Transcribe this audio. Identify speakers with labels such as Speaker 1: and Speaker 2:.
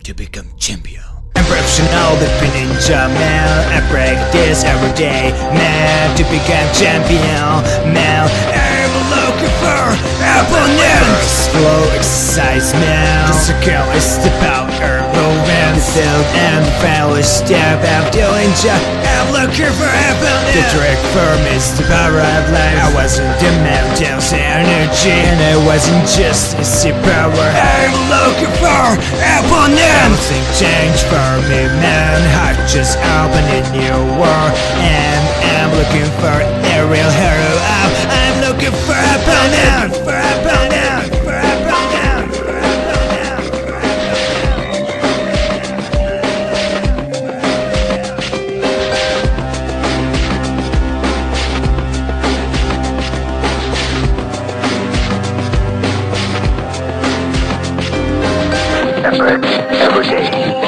Speaker 1: to become champion. I'm professional, the ninja man. I practice every day, man, to become champion, man. I'm looking for opponents. Slow exercise, man. The skill is the power, movement, the field and the final step. I'm doing job. I'm looking for opponents. The trick for me is the power of life. I wasn't the mountain's energy, and it wasn't just a power. I'm looking for opponents. Everything changed for me, man. I just opened a new world, and I'm looking for a real hero. I'm looking for opponents. For opponents. For opponents. For
Speaker 2: Effort every day.